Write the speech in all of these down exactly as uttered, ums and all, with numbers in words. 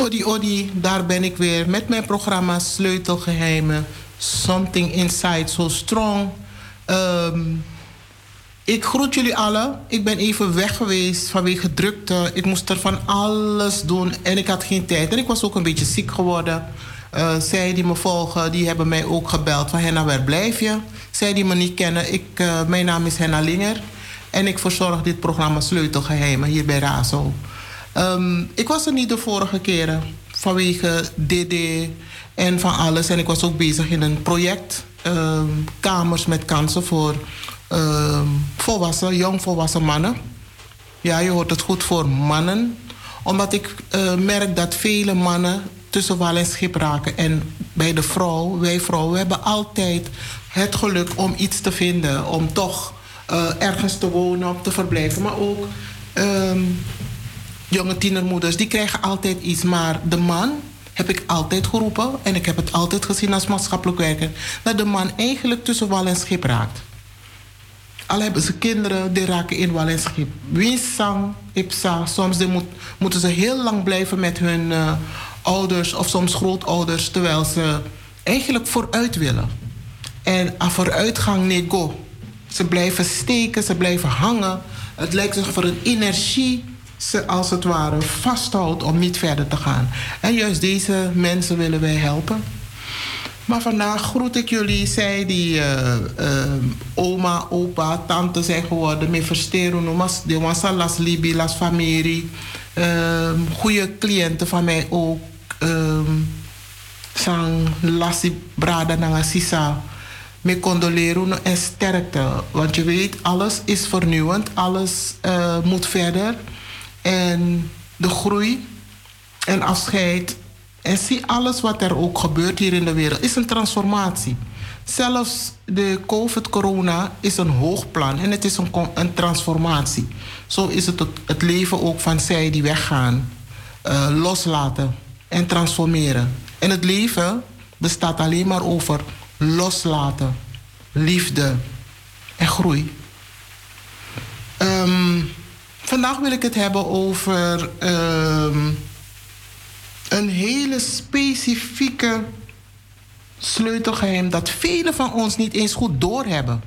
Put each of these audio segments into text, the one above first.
Odi Odi, daar ben ik weer met mijn programma Sleutelgeheimen. Something Inside So Strong. Um, ik groet jullie allen. Ik ben even weg geweest vanwege drukte. Ik moest er van alles doen en ik had geen tijd. En ik was ook een beetje ziek geworden. Uh, zij die me volgen, die hebben mij ook gebeld van Henna, waar blijf je? Zij die me niet kennen, ik, uh, mijn naam is Henna Linger. En ik verzorg dit programma Sleutelgeheimen hier bij Razo. Um, ik was er niet de vorige keren vanwege D D en van alles. En ik was ook bezig in een project. Um, kamers met kansen voor um, volwassen, jongvolwassen mannen. Ja, je hoort het goed, voor mannen. Omdat ik uh, merk dat vele mannen tussen wal en schip raken. En bij de vrouw, wij vrouwen, we hebben altijd het geluk om iets te vinden. Om toch uh, ergens te wonen, om te verblijven. Maar ook um, jonge tienermoeders, die krijgen altijd iets. Maar de man, heb ik altijd geroepen, en ik heb het altijd gezien als maatschappelijk werker, dat de man eigenlijk tussen wal en schip raakt. Al hebben ze kinderen, die raken in wal en schip. Wie sang, ipsa, soms die moet, moeten ze heel lang blijven met hun uh, ouders of soms grootouders, terwijl ze eigenlijk vooruit willen. En aan vooruitgang nego. Ze blijven steken, ze blijven hangen. Het lijkt alsof er een energie ze als het ware vasthoudt om niet verder te gaan. En juist deze mensen willen wij helpen. Maar vandaag groet ik jullie, zij die uh, uh, oma, opa, tante zijn geworden. Me versteren, noemas, de wansa las libi, las familie. Uh, goede cliënten van mij ook. Uh, sang lasi brada nanga sisa. Me condoleren en sterkte. Want je weet, alles is vernieuwend. Alles uh, moet verder. En de groei en afscheid. En zie alles wat er ook gebeurt hier in de wereld. Is een transformatie. Zelfs de COVID-corona is een hoog plan. En het is een, een transformatie. Zo is het het leven ook van zij die weggaan. Uh, loslaten en transformeren. En het leven bestaat alleen maar over loslaten, liefde en groei. Um, vandaag wil ik het hebben over um, een hele specifieke sleutelgeheim dat velen van ons niet eens goed doorhebben.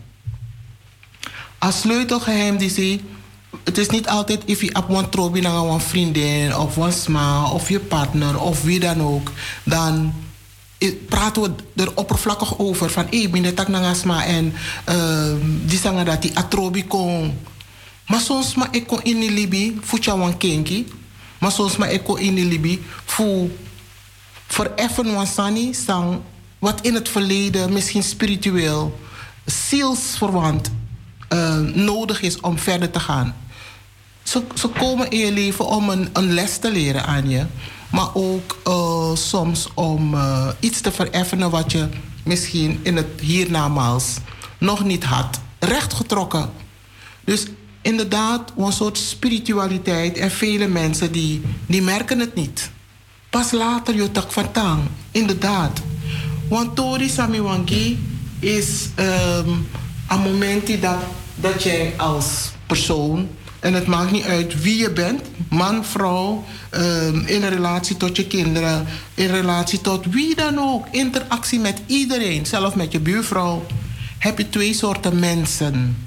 Als sleutelgeheim die zie, het is niet altijd if je op een trobi naar een vriendin of een sma of je partner of wie dan ook, dan praten we er oppervlakkig over van hé, ik ben de tak naar sma en uh, die zeggen dat die atrobi kon. Maar soms ma ik kon in de Libi voetja wan kenki, maar soms ma ik kon in de Libi voor vereffen wan sani sang wat in het verleden misschien spiritueel, zielsverwant uh, nodig is om verder te gaan. Ze, ze komen in je leven om een, een les te leren aan je. Maar ook uh, soms om uh, iets te vereffenen wat je misschien in het hiernamaals nog niet had. Rechtgetrokken. Dus inderdaad, een soort spiritualiteit. En vele mensen die, die merken het niet. Pas later je tak van tang. Inderdaad. Want Tori Samiwangi is um, een moment dat, dat jij als persoon, en het maakt niet uit wie je bent, man, vrouw, um, in relatie tot je kinderen, in relatie tot wie dan ook, interactie met iedereen, zelfs met je buurvrouw, heb je twee soorten mensen.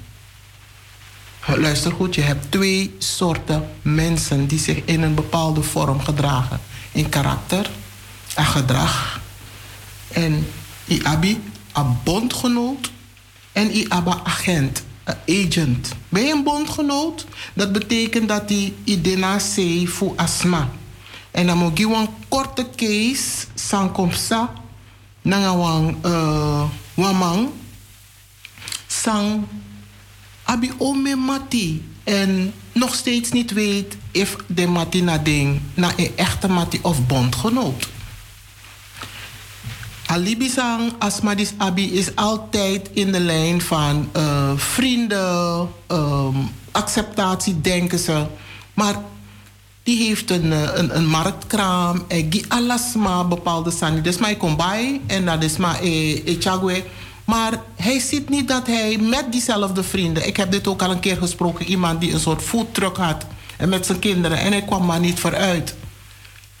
Luister goed, je hebt twee soorten mensen die zich in een bepaalde vorm gedragen. In karakter en gedrag. En i abi, een bondgenoot, en i aba agent. Een agent. Ben je een bondgenoot? Dat betekent dat die idena sei voor asma. En dan moet je een korte case sankomsa nanga wang uh, wamang sang abi ome mati en nog steeds niet weet of de mati na ding na een echte mati of bondgenoot. Alibi sang Asmadis Abi is altijd in de lijn van uh, vrienden, um, acceptatie, denken ze. Maar die heeft een, een, een marktkraam. En die alasma bepaalde sani. Dus maar ik kom bij en dat is maar e chagwe. Maar hij ziet niet dat hij met diezelfde vrienden. Ik heb dit ook al een keer gesproken. Iemand die een soort foodtruck had. En met zijn kinderen. En hij kwam maar niet vooruit.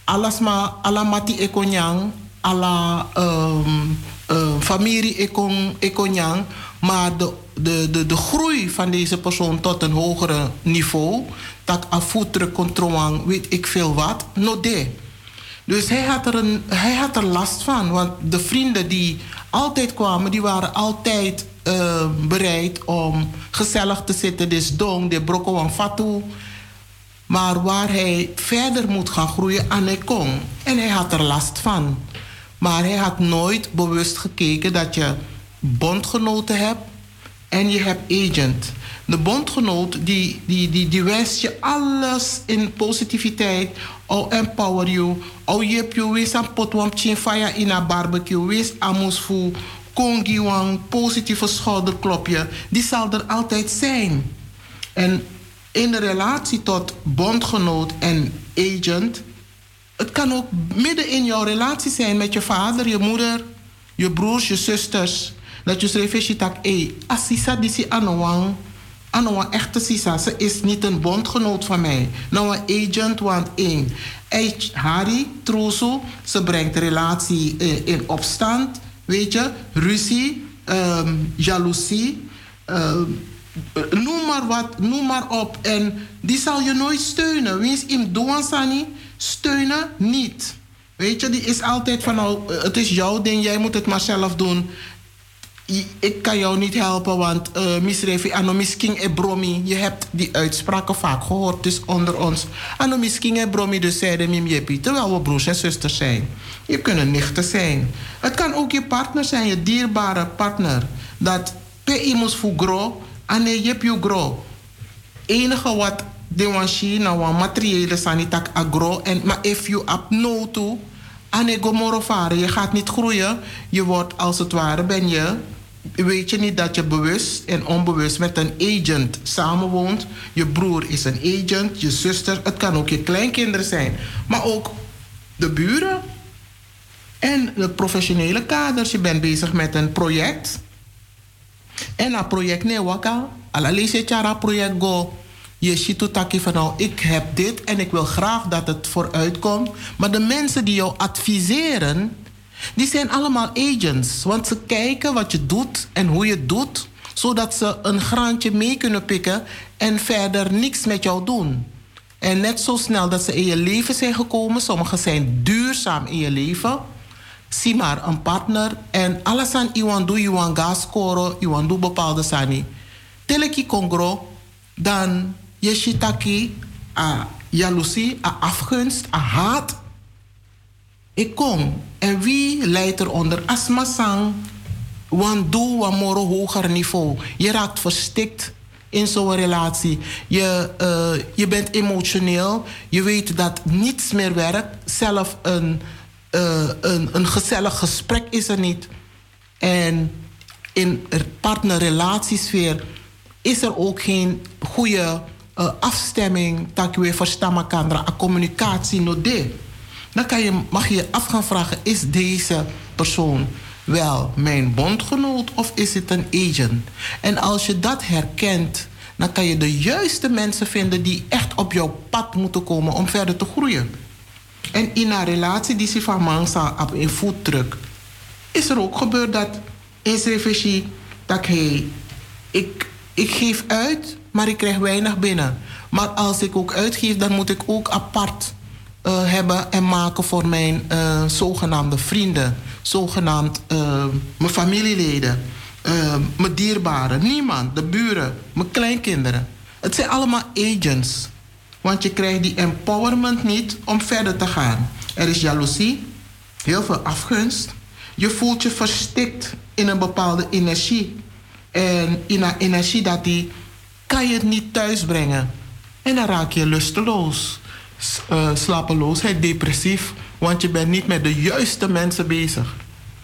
Alasma, ala mati ekonyang, ala um, uh, familie ekon, ekonyang. Maar de, de, de, de groei van deze persoon tot een hogere niveau, dat afvoeteren, controleren, weet ik veel wat, no de. Dus hij had, er een, hij had er last van, want de vrienden die altijd kwamen, die waren altijd uh, bereid om gezellig te zitten. Dus dong, de broko en fatu. Maar waar hij verder moet gaan groeien, aan hij kon. En hij had er last van. Maar hij had nooit bewust gekeken dat je bondgenoten hebt en je hebt agent. De bondgenoot die, die, die, die wijst je alles in positiviteit. Oh, empower you. Oh, je hebt je wees aan potwam chinfaya in een barbecue. Wees amusfu. Kongi wang. Positieve schouderklopje. Die zal er altijd zijn. En in de relatie tot bondgenoot en agent. Het kan ook midden in jouw relatie zijn met je vader, je moeder, je broers, je zusters. Dat je schreef, dat hé, Assisa disi anowang. Anoa echte Sisa, ze is niet een bondgenoot van mij. Nou een agent, want één. Harry, Trozo, ze brengt de relatie in, in opstand. Weet je, ruzie, um, jaloezie. Um, noem maar wat, noem maar op. En die zal je nooit steunen. Wie is im doansani? Steunen niet. Weet je, die is altijd van, nou, het is jouw ding, jij moet het maar zelf doen. Ik kan jou niet helpen, want uh, misrefi ano misking e bromi. Je hebt die uitspraken vaak gehoord, dus onder ons. Ano misking e bromi, dus zeiden mim jepi. Terwijl we broers en zusters zijn. Je kunnen nichten zijn. Het kan ook je partner zijn, je dierbare partner. Dat pe imus fu gro, ane jep you gro. Enige wat de wanshi, nou wat materiële sanitak agro. En maar if you up no to, ane gomorofare, je gaat niet groeien. Je wordt als het ware, ben je. Weet je niet dat je bewust en onbewust met een agent samenwoont? Je broer is een agent, je zuster, het kan ook je kleinkinderen zijn. Maar ook de buren en de professionele kaders. Je bent bezig met een project. En dat project nee waka. Allee se chara project go. Je ziet toe taki van nou, ik heb dit en ik wil graag dat het vooruit komt. Maar de mensen die jou adviseren, die zijn allemaal agents. Want ze kijken wat je doet en hoe je het doet, zodat ze een graantje mee kunnen pikken en verder niks met jou doen. En net zo snel dat ze in je leven zijn gekomen, sommigen zijn duurzaam in je leven. Zie maar een partner en alles aan iemand doe, iemand gas scoren, iemand doe bepaalde sani. Teleki kongro, dan je shitaki a jaloezie, a afgunst, a haat. Ik kom. En wie leidt eronder? Asma sang. Want doe wat moro hoger niveau. Je raakt verstikt in zo'n relatie. Je, uh, je bent emotioneel. Je weet dat niets meer werkt. Zelf een, uh, een, een gezellig gesprek is er niet. En in partnerrelatiesfeer is er ook geen goede uh, afstemming. Dat je weer verstaan elkaar. Communicatie no de. Dan kan je, mag je je af gaan vragen, is deze persoon wel mijn bondgenoot of is het een agent? En als je dat herkent, dan kan je de juiste mensen vinden die echt op jouw pad moeten komen om verder te groeien. En in een relatie die zich van mansa op een voetdruk, is er ook gebeurd dat in reflectie dat hey, ik, ik geef uit, maar ik krijg weinig binnen. Maar als ik ook uitgeef, dan moet ik ook apart Uh, hebben en maken voor mijn uh, zogenaamde vrienden, zogenaamd uh, mijn familieleden, uh, mijn dierbaren, niemand, de buren, mijn kleinkinderen. Het zijn allemaal agents, want je krijgt die empowerment niet om verder te gaan. Er is jaloezie, heel veel afgunst. Je voelt je verstikt in een bepaalde energie. En in een energie dat die kan je het niet thuisbrengen. En dan raak je lusteloos. Uh, slapeloosheid, depressief, want je bent niet met de juiste mensen bezig.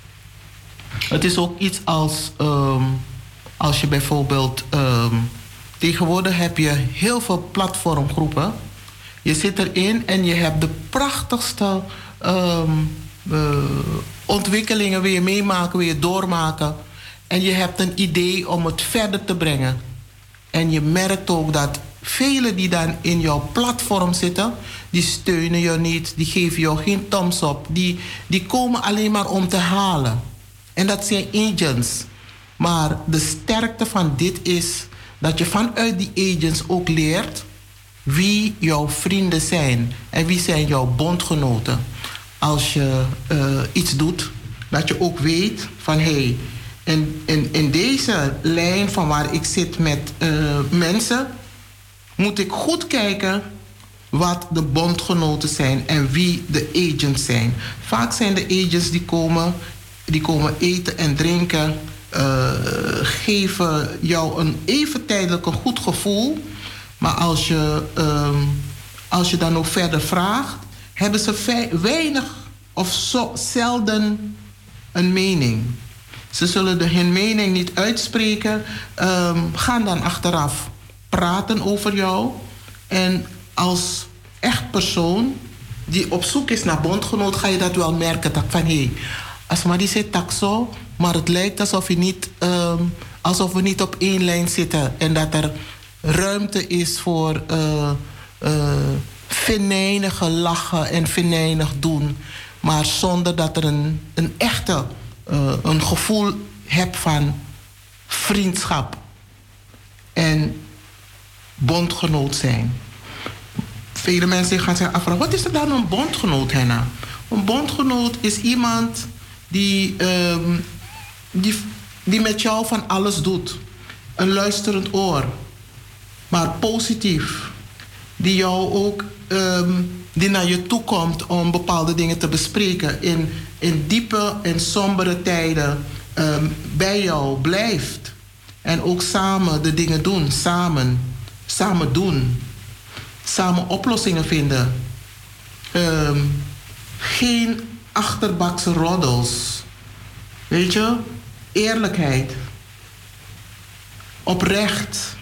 Het is ook iets als um, als je bijvoorbeeld um, tegenwoordig heb je heel veel platformgroepen. Je zit erin en je hebt de prachtigste um, uh, ontwikkelingen wil je meemaken, wil je doormaken. En je hebt een idee om het verder te brengen. En je merkt ook dat velen die dan in jouw platform zitten, die steunen je niet, die geven jou geen thumbs up. Die, die komen alleen maar om te halen. En dat zijn agents. Maar de sterkte van dit is dat je vanuit die agents ook leert wie jouw vrienden zijn en wie zijn jouw bondgenoten. Als je uh, iets doet, dat je ook weet van hé, hey, in, in, in deze lijn van waar ik zit met uh, mensen, moet ik goed kijken wat de bondgenoten zijn en wie de agents zijn. Vaak zijn de agents die komen, die komen eten en drinken, uh, geven jou een even tijdelijk een goed gevoel. Maar als je, um, als je dan ook verder vraagt, hebben ze weinig of zo, zelden een mening. Ze zullen de, hun mening niet uitspreken, um, gaan dan achteraf praten over jou. En als echt persoon die op zoek is naar bondgenoot, ga je dat wel merken. Dat van hé, hey, als maar die zit tak zo, maar het lijkt alsof, je niet, um, alsof we niet op één lijn zitten. En dat er ruimte is voor uh, uh, venijnige lachen en venijnig doen. Maar zonder dat er een, een echte uh, een gevoel hebt van vriendschap en bondgenoot zijn. Vele mensen gaan zich afvragen, wat is er dan een bondgenoot, Henna? Een bondgenoot is iemand die, um, die, die met jou van alles doet. Een luisterend oor, maar positief. Die jou ook, um, die naar je toe komt om bepaalde dingen te bespreken. In, in diepe en sombere tijden um, bij jou blijft. En ook samen de dingen doen, samen. Samen doen. Samen oplossingen vinden. Um, geen achterbakse roddels. Weet je? Eerlijkheid. Oprecht.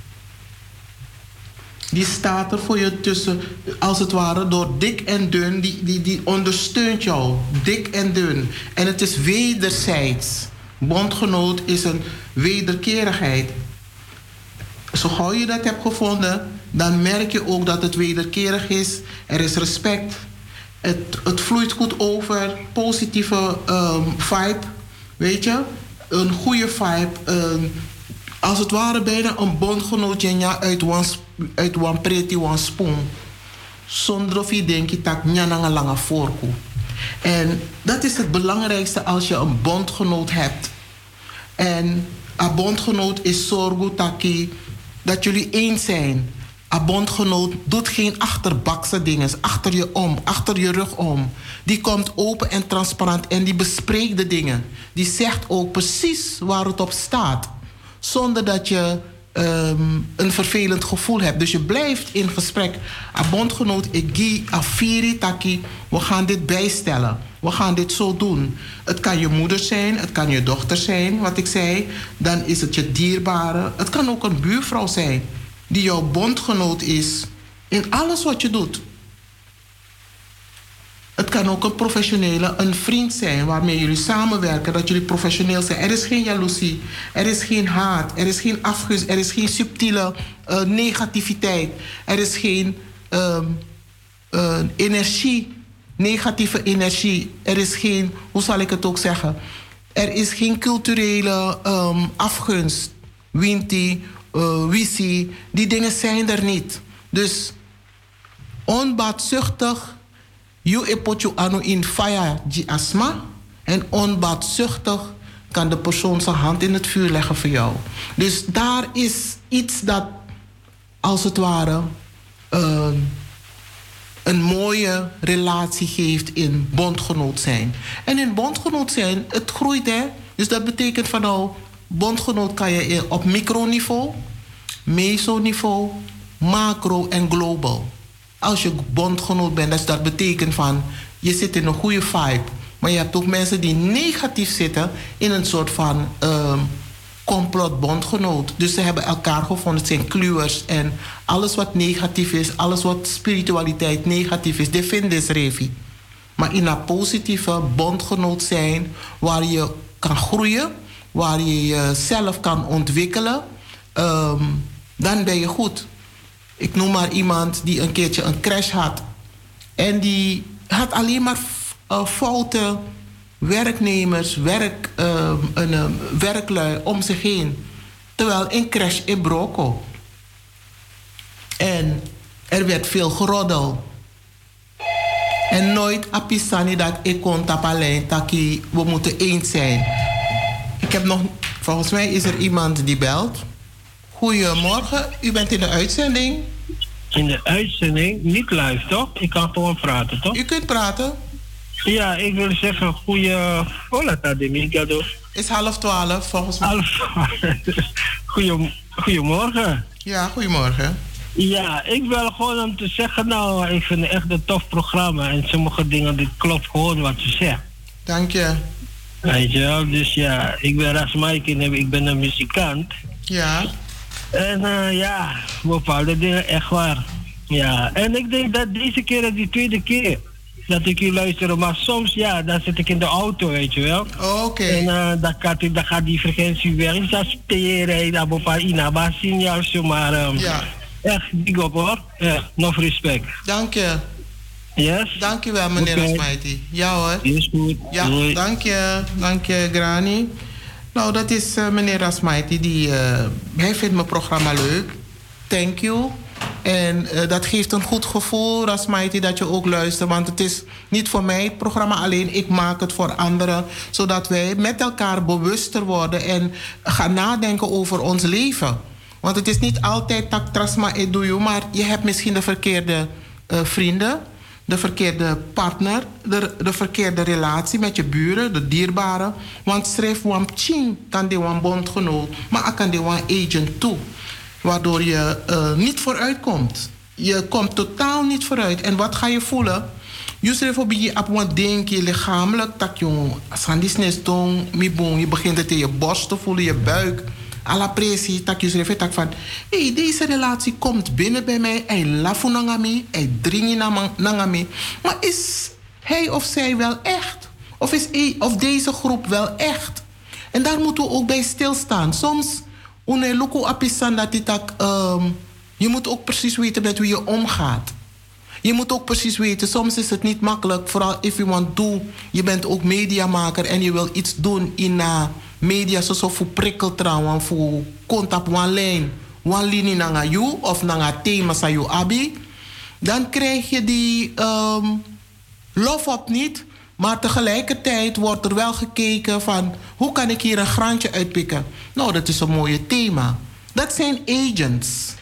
Die staat er voor je tussen, als het ware, door dik en dun. Die, die, die ondersteunt jou, dik en dun. En het is wederzijds. Bondgenoot is een wederkerigheid. Zo gauw je dat hebt gevonden, dan merk je ook dat het wederkerig is. Er is respect. Het, het vloeit goed over. Positieve um, vibe. Weet je? Een goede vibe. Um, als het ware bijna een bondgenootje uit one, uit one pretty one spoon. Zonder of je denkt dat je een lange voorkoe. En dat is het belangrijkste als je een bondgenoot hebt. En een bondgenoot is zorgen dat jullie eens zijn. Een bondgenoot doet geen achterbakse dingen, achter je om, achter je rug om. Die komt open en transparant en die bespreekt de dingen. Die zegt ook precies waar het op staat. Zonder dat je um, een vervelend gevoel hebt. Dus je blijft in gesprek. Een bondgenoot, ik gi, afiri, taki. We gaan dit bijstellen. We gaan dit zo doen. Het kan je moeder zijn, het kan je dochter zijn, wat ik zei. Dan is het je dierbare. Het kan ook een buurvrouw zijn die jouw bondgenoot is in alles wat je doet. Het kan ook een professionele, een vriend zijn waarmee jullie samenwerken, dat jullie professioneel zijn. Er is geen jaloezie, er is geen haat, er is geen afgunst, er is geen subtiele uh, negativiteit. Er is geen uh, uh, energie, negatieve energie. Er is geen, hoe zal ik het ook zeggen? Er is geen culturele um, afgunst, winti, uh, wisi. Die dingen zijn er niet. Dus onbaatzuchtig. Je epot je anu in fire die asma. En onbaatzuchtig kan de persoon zijn hand in het vuur leggen voor jou. Dus daar is iets dat, als het ware, uh, een mooie relatie geeft in bondgenoot zijn. En in bondgenoot zijn, het groeit hè. Dus dat betekent van nou, bondgenoot kan je op microniveau, mesoniveau, macro en global. Als je bondgenoot bent, dus dat betekent van je zit in een goede vibe. Maar je hebt ook mensen die negatief zitten in een soort van uh, complotbondgenoot. Dus ze hebben elkaar gevonden, het zijn kluwers. En alles wat negatief is, alles wat spiritualiteit negatief is, die vinden ze revi. Maar in een positieve bondgenoot zijn, waar je kan groeien, waar je jezelf kan ontwikkelen, um, dan ben je goed. Ik noem maar iemand die een keertje een crash had. En die had alleen maar uh, foute werknemers, werk, uh, een, uh, werklui om zich heen. Terwijl een crash in Broko. En er werd veel geroddel. En nooit apisani dat ik kon tapalen, taki, we moeten eens zijn. Ik heb nog, volgens mij is er iemand die belt. Goedemorgen, u bent in de uitzending. In de uitzending, niet live toch? Ik kan gewoon praten toch? U kunt praten. Ja, ik wil zeggen, goeie... Hola, Tademigado. Is half twaalf, volgens mij. Half Goeie, Goedemorgen. Ja, goedemorgen. Ja, ik wil gewoon om te zeggen, nou, ik vind het echt een tof programma. En sommige dingen, dit klopt gewoon wat je zegt. Dank je. Weet je wel, dus ja, ik ben Rasmaike en ik ben een muzikant. Ja. En uh, ja, bepaalde dingen, echt waar. Ja, en ik denk dat deze keer is die tweede keer dat ik hier luister. Maar soms, ja, dan zit ik in de auto, weet je wel. Oké. Okay. En uh, dan, gaat, dan gaat die frequentie weg. Ik zou spelen, dat bepaalde inaba signaal, maar... Um, ja. Echt, big op hoor. Ja, nog respect. Dank je. Yes? Dank je wel, meneer okay. Rasmaiti. Ja hoor. Is goed. Ja, Doei. dank je. Dank je, Grani. Nou, dat is uh, meneer Rasmaiti. Die, uh, hij vindt mijn programma leuk. Thank you. En uh, dat geeft een goed gevoel, Rasmaiti, dat je ook luistert. Want het is niet voor mij het programma alleen. Ik maak het voor anderen. Zodat wij met elkaar bewuster worden. En gaan nadenken over ons leven. Want het is niet altijd tak trasma e doe je, maar je hebt misschien de verkeerde uh, vrienden, de verkeerde partner, de, de verkeerde relatie met je buren, de dierbaren. Want schrijf wam ching kan die wan bondgenoot, maar kan die wan agent toe. Waardoor je uh, niet vooruit komt. Je komt totaal niet vooruit. En wat ga je voelen? Je schrijf op je op wat denk je lichamelijk, tak jong, sandisneston, je begint het in je borst te voelen, je buik. Alla pressie, tak je schrijft tak van... Hé, hey, deze relatie komt binnen bij mij. Hij lafu nangami. Hij dringt nangami. Maar is hij of zij wel echt? Of is hij of deze groep wel echt? En daar moeten we ook bij stilstaan. Soms... Une luku apisan dat die tak... Um, je moet ook precies weten met wie je omgaat. Je moet ook precies weten, soms is het niet makkelijk. Vooral if you want to. Je bent ook mediamaker en je wil iets doen in... Uh, media zo voor prikkeltrouw, voor contact one lijn, one linie naar jou of naar thema sa jou abi, dan krijg je die um, lof op niet, maar tegelijkertijd wordt er wel gekeken van hoe kan ik hier een graantje uitpikken. Nou, dat is een mooie thema. Dat zijn agents.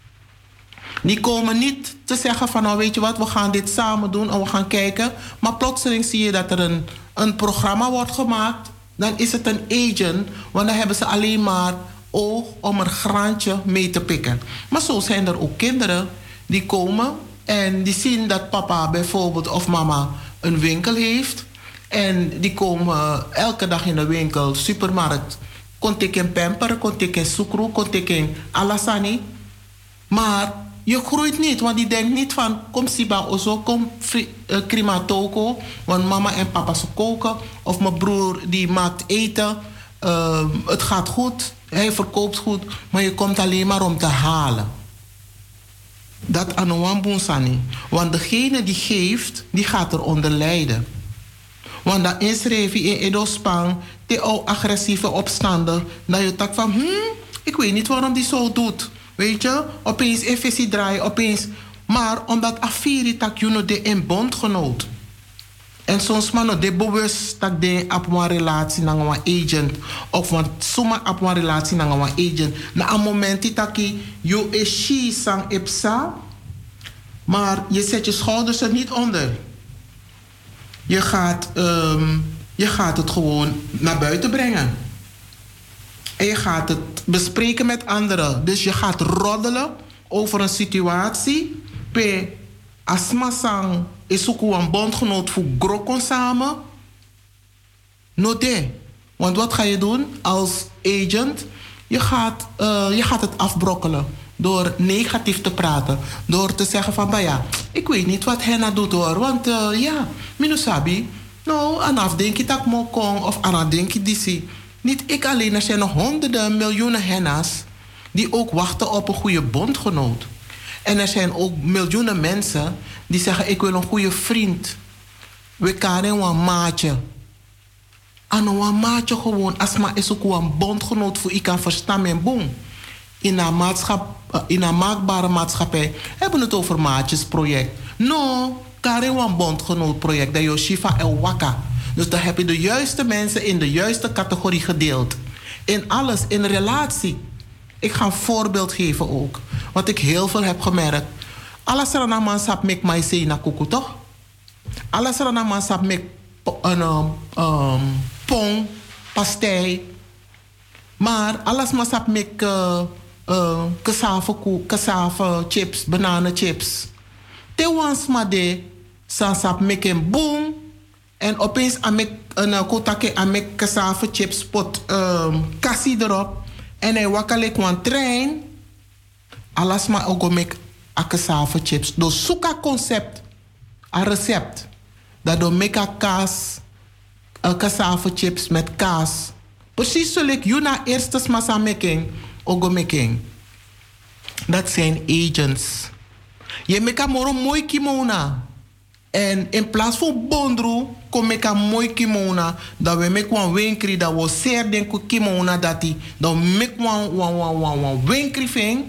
Die komen niet te zeggen van nou weet je wat, we gaan dit samen doen en we gaan kijken, maar plotseling zie je dat er een, een programma wordt gemaakt. Dan is het een agent, want dan hebben ze alleen maar oog om een graantje mee te pikken. Maar zo zijn er ook kinderen die komen en die zien dat papa bijvoorbeeld of mama een winkel heeft. En die komen elke dag in de winkel, supermarkt. Kon ik in pamper, kon ik in sukru, kon ik in alasani. Maar je groeit niet, want die denkt niet van... kom siba ozo, kom uh, krima toko. Want mama en papa ze koken. Of mijn broer die maakt eten. Uh, het gaat goed, hij verkoopt goed. Maar je komt alleen maar om te halen. Dat anoan boensani. Want degene die geeft, die gaat eronder lijden. Want dan inschrijf je in Edo-Spang... die ook agressieve opstander. Dat je tak van, hmm, ik weet niet waarom die zo doet... Weet je, opeens efficiënt draaien, opeens. Maar omdat afiri tak je nog de in bondgenoot. En soms man nog de bewust dat de op een relatie naar een agent. Of want zomaar op een relatie naar een agent. Na een moment dat je is she sang ipsa. Maar je zet je schouders er niet onder. Je gaat, um, je gaat het gewoon naar buiten brengen. En je gaat het bespreken met anderen. Dus je gaat roddelen over een situatie. Pe asmasang is ook een bondgenoot voor grokon samen. Noté. Want wat ga je doen als agent? Je gaat, uh, je gaat het afbrokkelen. Door negatief te praten. Door te zeggen van, ja, ik weet niet wat henna doet hoor. Want uh, ja, minusabi. Nou, anaf denk je dat mokong of anaf denk je disi. Niet ik alleen, er zijn nog honderden miljoenen henna's die ook wachten op een goede bondgenoot. En er zijn ook miljoenen mensen die zeggen, ik wil een goede vriend. We karen een maatje. En een maatje gewoon, als maar is ook een bondgenoot voor ik kan verstaan mijn boom. In een, maatschap, in een maakbare maatschappij hebben we het over maatjesproject. No, karen een bondgenootproject, dat je Shiva en Waka. Dus dan heb je de juiste mensen in de juiste categorie gedeeld. In alles, in relatie. Ik ga een voorbeeld geven ook. Wat ik heel veel heb gemerkt. Alles er aan man sap mek mij zei na kuku toch? Alles er aan man sap mek een um, pong, pastei. Maar alles maar sap mek uh, uh, cassave, cassave chips, bananenchips. Te wans maar de san sap mek een boom. En opeens amek een kotake amek cassave chips pot um, kassie erop. En hij wakkalek een trein. Alles maar ook mek a cassave chips. Dus zoek een concept, een recept. Dat door mek a kaas, a cassave chips met kaas. Precies zoals ik juna eerste massa making, ook making. Dat zijn agents. Je mek a moro mooi kimona. En in plaats van bondro, kom ik een mooi kimona. Dat we met een winkri, dat we zeer denken kimona dat die. Dat we met een winkri vinden.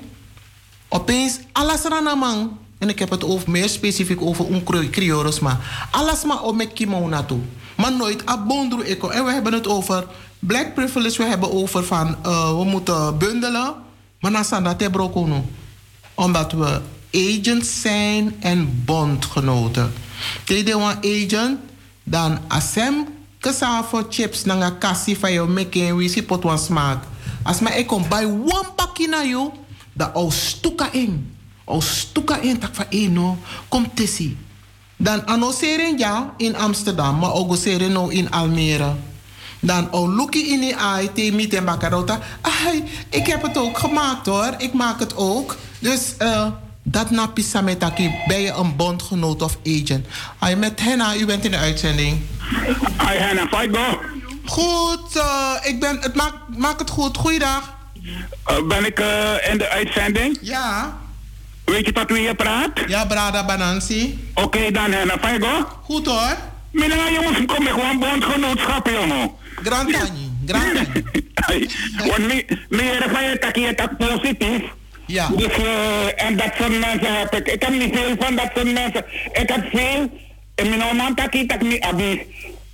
Opeens, alles eraan man. En ik heb het over, meer specifiek over een krioros, maar alles maar op met kimona toe. Maar nooit a bondro. En we hebben het over black privilege, we hebben over van, uh, we moeten bundelen. Maar dan staan dat hebben we ook. Omdat we agents zijn en bondgenoten. Tweede one agent, dan asem cassave chips nanga kassi van jou meken wie si pot wan smaak. Als maar ik kom bij one pakje naar jou, dan au stuka in. Au stuka in tak van één no, kom tessie. Dan annoseren ja in Amsterdam, maar ook seren no in Almere. Dan au luki in die ai te mit en bakarota. Ai, ik heb het ook gemaakt hoor, ik maak het ook. Dus uh, dat na pisametaki, ben je een bondgenoot of agent. Ay, met Henna, u bent in de uitzending. Hi Henna, Faigo. Goed, uh, ik ben, het maak, maak het goed. Goeiedag. Uh, ben ik uh, in de uitzending? Ja. Weet je tot wie je praat? Ja, Brada Banansi. Oké okay, dan Henna, Faigo. Goed hoor. Meneer jongens, kom ik gewoon bondgenootschap jongen. Grand Tani, Grand Tani. Want meneer Faigo, dat je dat positief. Ja. Dus, uh, en dat soort mensen heb ik. Ik heb niet veel van dat soort mensen. Ik heb veel. En mijn oom had ik dat niet abi.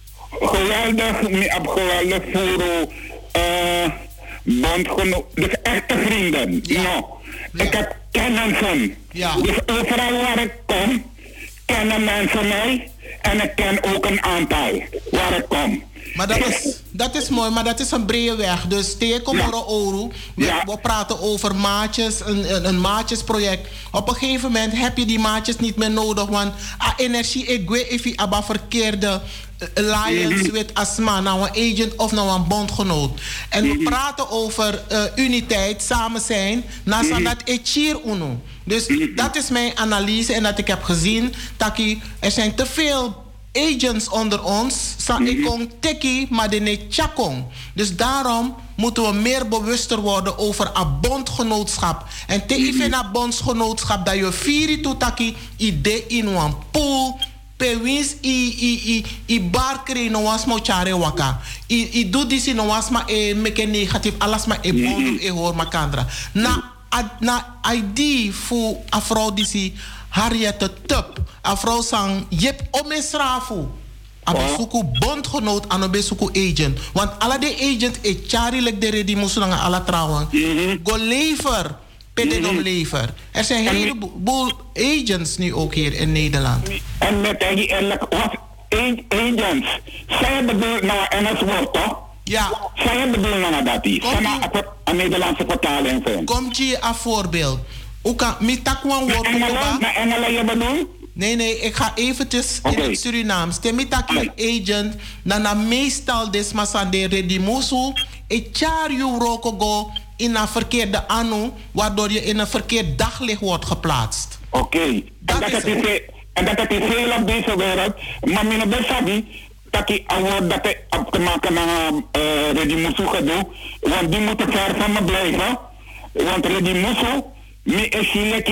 Geweldig, niet ab geweldig voor uh, bondgenoot. Dus echte vrienden. Ja. No. Ja. Ik heb kennissen. Ja. Dus overal waar ik kom, kennen mensen mij. En ik ken ook een aantal waar ik kom. Maar dat is, dat is mooi, maar dat is een brede weg. Dus tegen ja. Oru, we, ja. we praten over maatjes, een, een, een maatjesproject. Op een gegeven moment heb je die maatjes niet meer nodig. Want a energie, ik weet if je abba verkeerde alliance mm-hmm. met asma, nou een agent of nou een bondgenoot. En mm-hmm. we praten over uh, uniteit, samen zijn, naast mm-hmm. dat echir uno. Dus mm-hmm. dat is mijn analyse en dat ik heb gezien. Taki, er zijn te veel agents onder ons, sa ikong teki, maar de ne chakong. Dus daarom moeten we meer bewuster worden over een bondgenootschap. En te even een bondgenootschap dat je vieri tutaki ide in een pool. Pewins i i i i bar kre no was mo chare waka. I i do this no was ma e meke negatief alles ma e bond e hoor makandra. Na ad, na I D fu afro disi Harriet Tup. Afro sang jep omesrafu. Abesuku bondgenoot aan abesuku agent. Want alle de agent e chari lek de redi musulanga alle trouwen. Go lever. Pedenom lever. Er zijn een heleboel agents nu ook hier in Nederland. En met die eerlijk wat agents. Zij bedoelt nou en het woord toch? Ja. Zij bedoelt nou dat die. Zij maar een Nederlandse vertaling vindt. Komt je een voorbeeld? Oka, mi takwan woord. Na Engelen je bedoelt? Nee, nee, ik ga eventjes okay. in het Surinaams. Temitaki agent, dan meestal desmasan de redimusu, e char yu rokogo in een verkeerde anu, waardoor je in een verkeerd daglicht wordt geplaatst. Oké, okay. en dat is het. En dat is veel op deze wereld. Maar mijn besabi, dat ik award dat ik op te maken naar uh, redimusu gedoe, want die moeten ver van me blijven. Want redimusu, mi is leki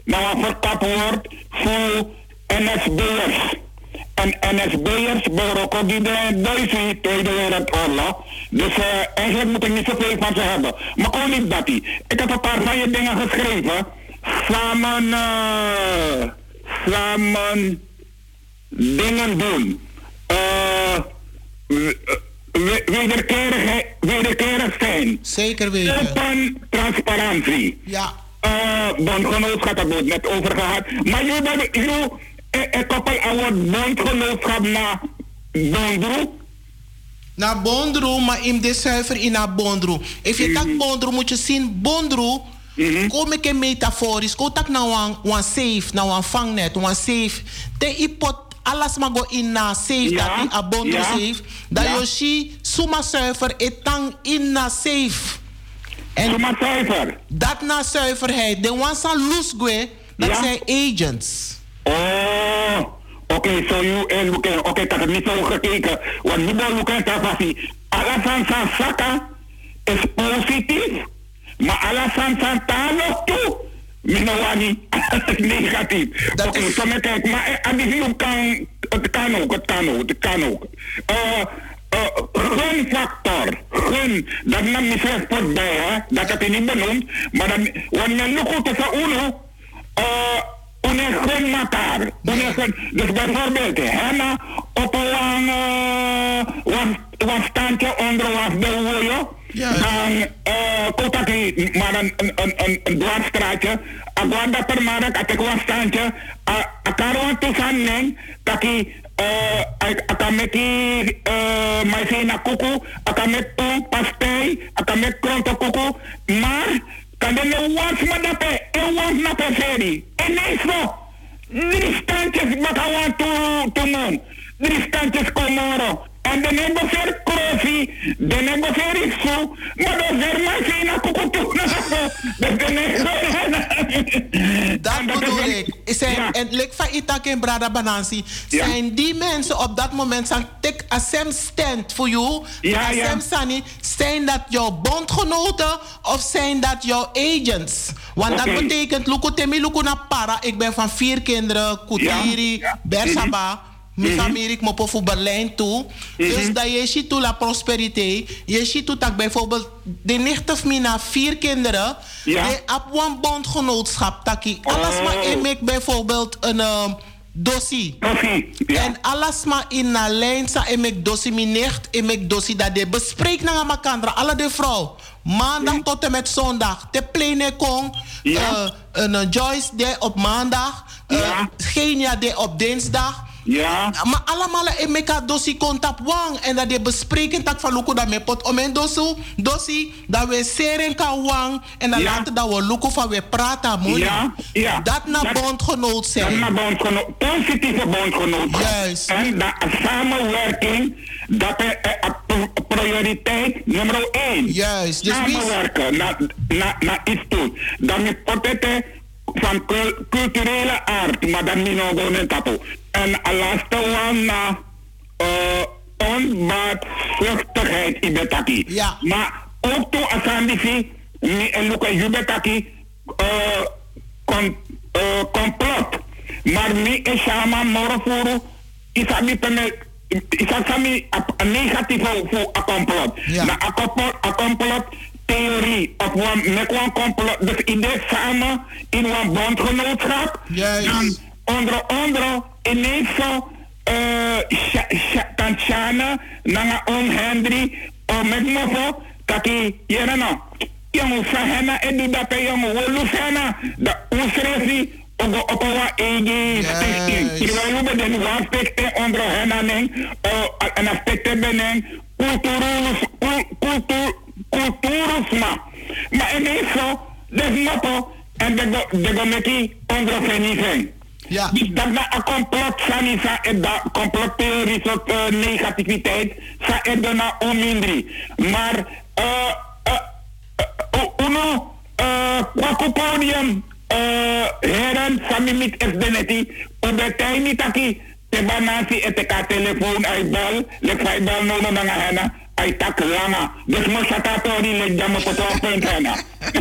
nou verkapt wordt voor N S B'ers. En N S B'ers berokken die de Duitse Tweede Wereldoorlog. Dus uh, eigenlijk moet ik niet zoveel van ze hebben. Maar kon niet dat die. Ik heb een paar van je dingen geschreven. Samen, uh, samen dingen doen. Uh, wederkerig, wederkerig zijn. Zeker weten. Open transparantie. Ja. Uh, bondgenootschap hebben we het net over gehad. Maar jullie, ik koppel aan bondgenootschap naar Bondroe. Naar Bondroe, maar in de zuiver in naar Bondroe. If je tak Bondroe moet je zien, Bondroe, kom ik in metaforisch, kom tak naar een safe, naar een vangnet, een safe. Te ipot alles mag go in na safe, dat in a Bondroe safe. Dat je ziet, suma zuiver, etang in na safe. En suma zuiver? Dat na zuiverheid. De ones aan loose dat zijn agents. Oh, oké, okay, so you, oké, okay, okay, ik had het niet zo gekeken. Want nu ben ik aan alles aan zijn zaken is positief, maar alles aan zijn taal toe, minowani, negatief. Oké, okay, zo met kijk, maar aan die film kan, het kan ook, het kan ook, het kan ook. Uh, uh, gunfactor, gun, dat nam niet slecht voor bij, hè, dat heb je niet benoemd, maar dan, wanneer je goed is aan uno, uh, Unegun matar. Unegun. Dus bijvoorbeeld, henna op een was standje onder was de wojo. Dan kotaki, maar een, een, een, een dwarsstraatje. Aguanda per mark, at ik was standje. Akaruan toesan taki akameki maizena kuku, akamek pong pastei, akamek kronto kuku, maar kan je was maar dat je, je was naar de serie. En nee zo, drie standjes wat I want to, to noem. Drie standjes komoro. En de negotiëer krofi, de negotiëer is zo, maar dat is er maar geen akkoord. Dat bedoel ik. Zijn, en lik van Itak en Brada Banansi, zijn die mensen op dat moment zijn take a sem stand voor jou, ja, ja. Sem Sani, zijn dat jouw bondgenoten of zijn dat jouw agents? Want okay. Dat betekent, luku temi luku na para, ik ben van vier kinderen, Kutiri, ja. Bersaba. Mm-hmm. Mijn mm-hmm. familie, ik moet voor Berlijn toe. Mm-hmm. Dus dat je ziet toe la prosperiteit. Je ziet toe dat bijvoorbeeld de nicht of mina vier kinderen. Ja. Die op een bondgenootschap taki. Oh. Alles maar in ik bijvoorbeeld een uh, dossier. Okay. Ja. En alles maar in een lijn sa in ik dossier mijn nicht in ik dossier dat de bespreek naar elkaar alle de vrouw. Maandag mm. tot en met zondag. Te plene kong. Ja. Uh, een uh, Joyce day op maandag. Uh, ja. Genia day op dinsdag. Ja. Maar allemaal in mekaar dosie contact wang. En dat je bespreken tak van luku dat me pot om een dosu, dosie. Dat we seren kan wang. En dan ja. Later dat we luku van we praten mooi. Ja. Ja. Dat na bondgenoot zijn. Dat na bondgenoot. Positieve bondgenoot. Juist. En dat samenwerking. Dat is uh, prioriteit nummer één. Juist. Dus samenwerken. Na, na, na iets toe. Dat me potete van culturele aard. Maar dan niet nog een tapo. En de laatste one na uh, onbaatzuchtigheid in betaki. Ja. Maar ook toe asandifi, mi en luka jubetaki, complot. Maar mi en shama morofuru, isabi peme, isasami een negatieve voor een complot. Ja. Na een complot theorie, of een met complot, dus idee samen in een bondgenootschap. Juist. Dan onder onder ineens zo kan Shana nanga om Henry om met mofo taki yera no yang usahana edu dape yang wolusana da usresi ogo opawa egi sixteen terwijl we den aspecten onder henna neng een aspecten beneng culturus cultur culturusma maar ineens zo des mofo en de de gomeki onder venisen. Ja. Dus dat na een complot zijn, en dat complottheorie soort uh, negativiteit, sa er daarna omindri. Maar, eh, eh, uno, eh, qua podium, eh, heren, sami mit esdeneti, obetay ni taki, te banasi eteka telefoon ay bal, lek fay bal no no nga hena, Ay tak langa. Dus mo sa tatori leg dan mo po to pentana.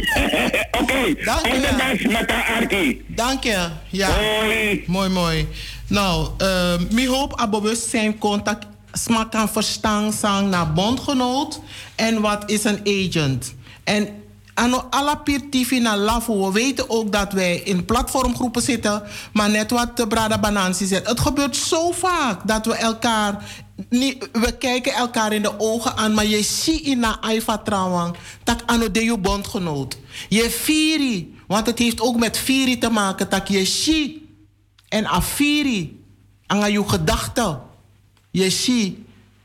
Oké, Dank all the je. best met de Arki. Dank je. Ja. Hoi. Mooi, mooi. Nou, uh, mi hoop dat bewustzijn contact smak kan verstaan sang naar bondgenoot en wat is een agent. En ano alla pirtifi na lafo, we weten ook dat wij in platformgroepen zitten, maar net wat de Brada Banansi zegt. Het gebeurt zo vaak dat we elkaar niet, we kijken elkaar in de ogen aan, maar je ziet in na aifa trouwens dat ano de je bondgenoot. Je firi, want het heeft ook met firi te maken, dat je ziet en afiri aan je gedachten. Je ziet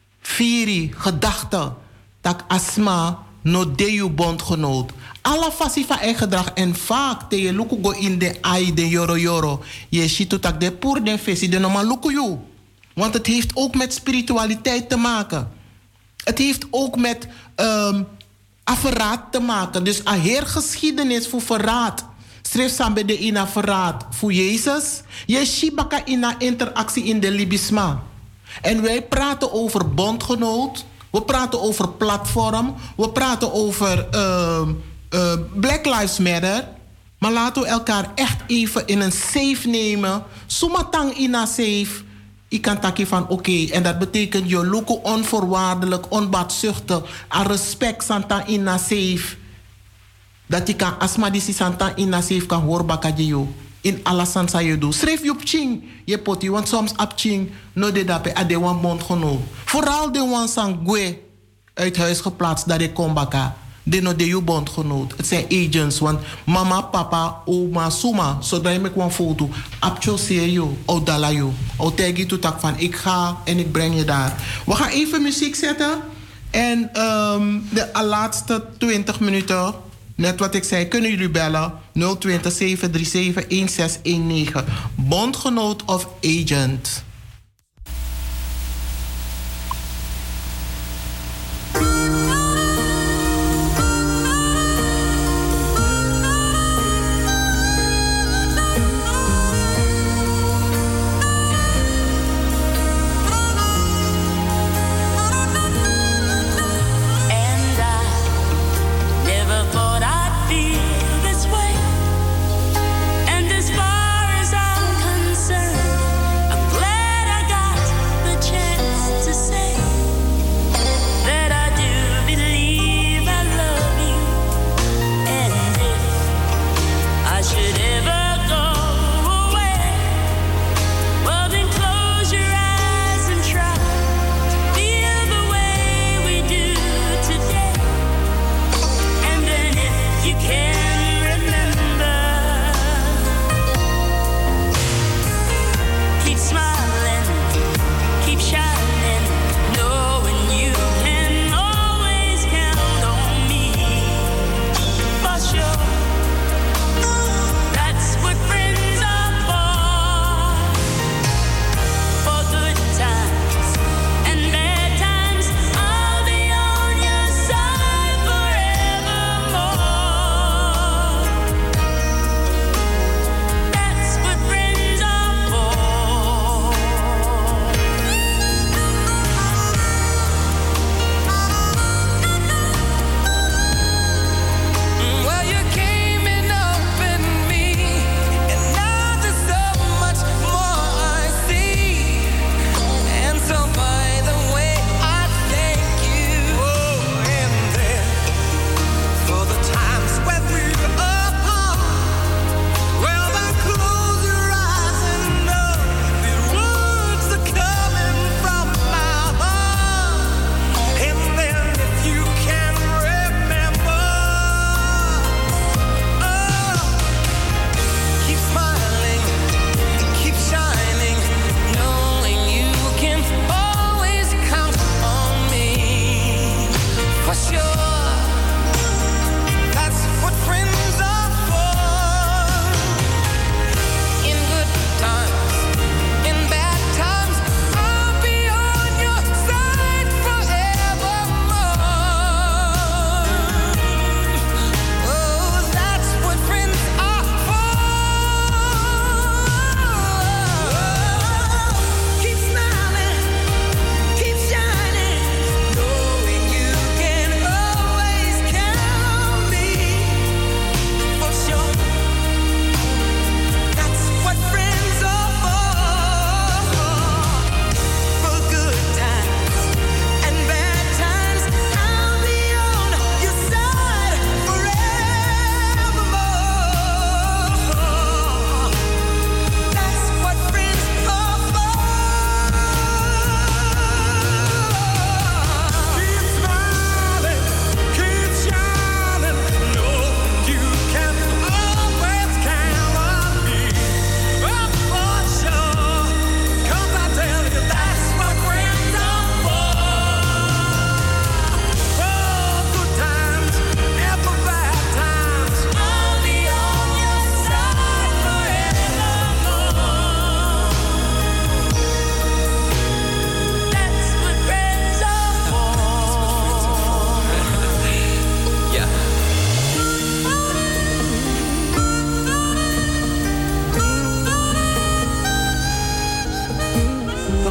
firi gedachten dat asma no de je bondgenoot. Alla fasi van eigen gedrag en vaak te je luku go in de ai de yoro yoro. Je ziet dat de poer den fesi de normaal luku you. Want het heeft ook met spiritualiteit te maken. Het heeft ook met um, verraad te maken. Dus een heer geschiedenis voor verraad. Schreef samen de ina verraad voor Jezus. Je shibaka ina interactie in de libisma. En wij praten over bondgenoot. We praten over platform. We praten over uh, uh, Black Lives Matter. Maar laten we elkaar echt even in een safe nemen. Sumatang ina safe. Ik kan takken van oké. Okay. En dat betekent je luku onvoorwaardelijk, onbaatzuchtig. En respect santa ina safe. Dat je kan asma disi santa ina safe kan horen bakadio. In alle sansa je doet. Schrijf je op ching. Je poti. Want soms op ching. No de dape. A de wan bondgenoot. Vooral de wan sangwe. Uit huis geplaatst. Dat de kom baka. De no de je bondgenoot. Het zijn agents. Want mama, papa, oma, suma. Zodra je me kwam foto. Apcho see je. O dala je. O tegi to tak van. Ik ga en ik breng je daar. We gaan even muziek zetten. En um, de laatste twintig minuten. Net wat ik zei, kunnen jullie bellen nul twintig, zeven drie zeven, een zes een negen. Bondgenoot of agent. And as far as I'm concerned, I'm glad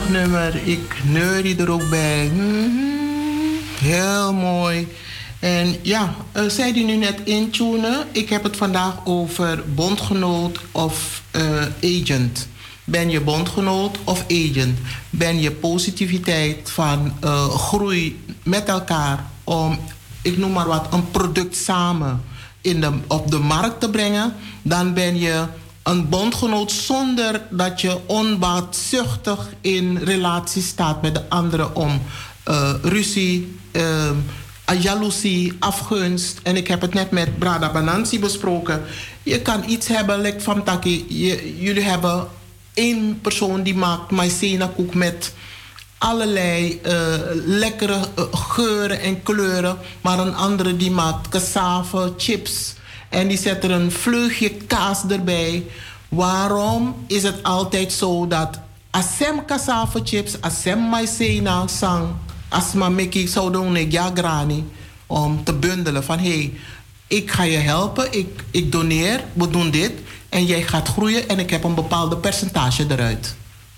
nummer. Ik neurie er ook bij. Mm-hmm. Heel mooi. En ja, uh, zei die nu net intunen. Ik heb het vandaag over bondgenoot of uh, agent. Ben je bondgenoot of agent? Ben je positiviteit van uh, groei met elkaar om, ik noem maar wat, een product samen in de, op de markt te brengen? Dan ben je een bondgenoot zonder dat je onbaatzuchtig in relatie staat met de anderen om uh, ruzie, uh, jaloezie, afgunst. En ik heb het net met Brada Banansi besproken. Je kan iets hebben, like van Taki. Je, jullie hebben één persoon die maakt maïzena koek met allerlei uh, lekkere uh, geuren en kleuren. Maar een andere die maakt cassave, chips. En die zet er een vleugje kaas erbij. Waarom is het altijd zo dat asem cassave chips, asem maïzena sang, asma meki zou doen ik ja grani, om te bundelen van hé, hey, ik ga je helpen, ik, ik doneer, we doen dit en jij gaat groeien en ik heb een bepaalde percentage eruit.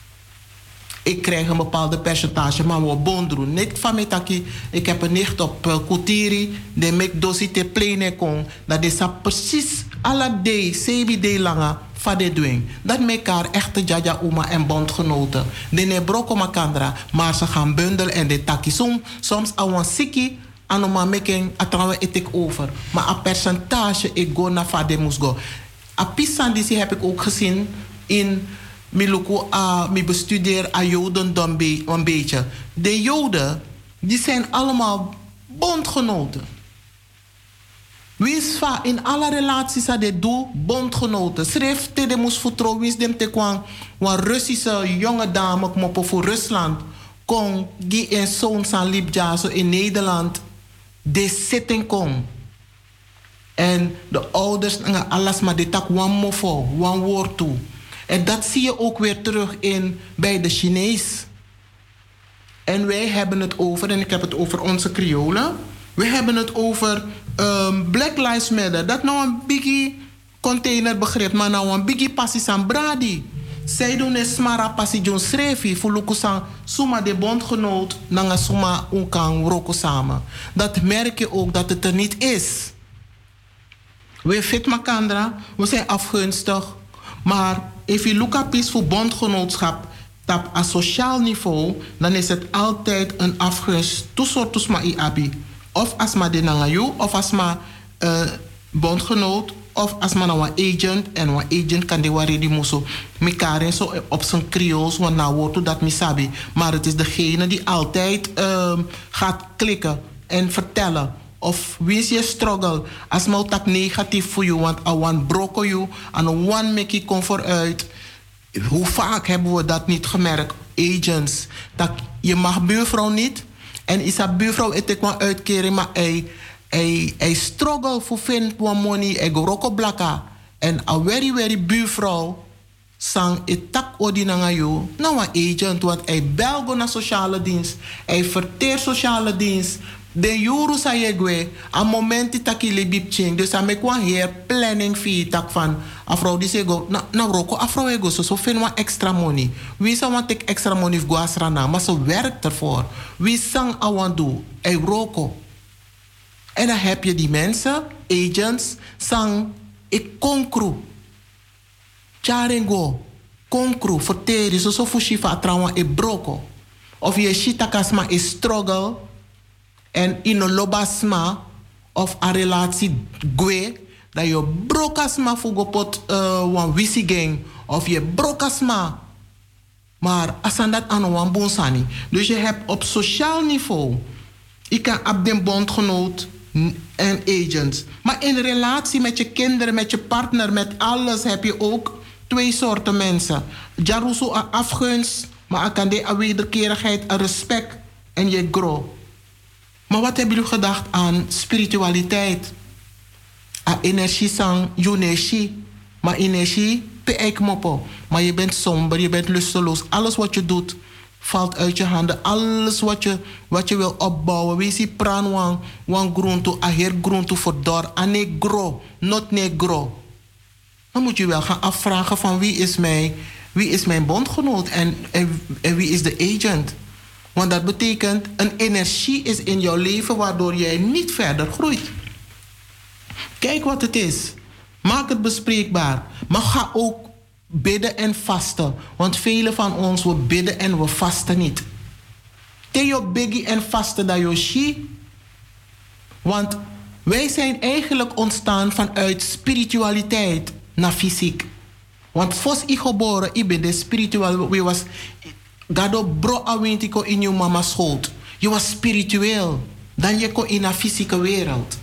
Ik krijg een bepaalde percentage, maar we bonderen. Niet van mij taki. Ik heb een nicht op uh, Kutiri, de mek dosi te plene kon. Dat is precies alle day, zeven day lange van de doen. Dat mekaar echte jaja oma en bondgenoten. De ne broko makandra, maar ze gaan bundelen en de taki som. Soms awan siki, anoma making, atrouwe etik over. Maar een percentage ik go naar vade moest go. A pisandisi heb ik ook gezien in Miluku, uh, mi bestudeer a Joden dan be, een beetje. De Joden, die zijn allemaal bondgenoten. Wie is va in alle relaties dat de doe bondgenoten. Schreef te de moest vertrouwen, wie is dem te kwam, een Russische jonge dame kom voor Rusland. Kon die een zoon zijn Libja zo in Nederland de zitting kon. En de ouders, alles maar de tak one mofo, one woord toe. En dat zie je ook weer terug in, bij de Chinees. En wij hebben het over, en ik heb het over onze Kriolen. We hebben het over um, Black Lives Matter. Dat nou een biggie containerbegrip, maar nou een biggie passie aan bradi. Zij doen een smara passie John Srevi, voor lukusan suma de bondgenoot, nanga suma unkang roko samen. Dat merk je ook dat het er niet is. We fit makandra, we zijn afgunstig, maar if je look up is voor bondgenootschap op een sociaal niveau, dan is het altijd een afgunst. Toesortus ma i abi. Of als ma de nangayu, of als ma uh, bondgenoot, of als ma nou een agent. En een agent kan de wari die moeso mekaren zo op zijn Creools, want nou wordt dat misabi. Maar het is degene die altijd uh, gaat klikken en vertellen. Of wie is je struggle? Als maar tak negatief voor je, want a one broko je, en a one make je kom vooruit. Hoe vaak hebben we dat niet gemerkt? Agents. Dat je mag buurvrouw niet. En is dat buurvrouw het ik maar uitkeren, maar hij hij hij struggle voor vind one money, hij roko blaka. En a very very buurvrouw sang het tak odinanga yo. Nou een agent, want hij bel naar sociale dienst, hij verteert sociale dienst. De juru sa yegwe, a momenti takili bipching. Dus aan mekwa hier planning fee tak van. Afro die sego, na, na roko afro ego, so so fin wa extra money. Wie sa want take extra money of guasrana, maar ze werkt ervoor. Wie sang awan do, e roko. En dan heb je die mensen, agents, sang, ik konkru. Charengo, konkru, verteri, so so fushifa trauma e broko. Of je shitakasma e struggle. En in een lobasma of een relatie gwe, dat je brokasma voor gopot een wisiging of je brokasma. Maar als dat aan een bonsani. Dus je hebt op sociaal niveau, ik kan op den bondgenoot en agents. Maar in relatie met je kinderen, met je partner, met alles heb je ook twee soorten mensen. Jaruso afgunst, maar ik kan de wederkerigheid, respect en je grow. Maar wat hebben jullie gedacht aan spiritualiteit? Aan energie sang, energie. Maar energie, pe mopo. Maar je bent somber, je bent lusteloos. Alles wat je doet, valt uit je handen. Alles wat je, wat je wil opbouwen. Wees je pran wan, wan groente, a heer groente voor door. A negro, not negro. Dan moet je wel gaan afvragen van wie is mij Wie is mijn bondgenoot en, en, en wie is de agent? Want dat betekent, een energie is in jouw leven waardoor jij niet verder groeit. Kijk wat het is. Maak het bespreekbaar. Maar ga ook bidden en vasten. Want velen van ons, we bidden en we vasten niet. Theo biggie en vasten dat yoshi. Want wij zijn eigenlijk ontstaan vanuit spiritualiteit naar fysiek. Want vos ik geboren, ik ben de spiritueel. We was gado bro awintiko in je mama schoot. Je was spiritueel. Dan je kon in een fysieke wereld.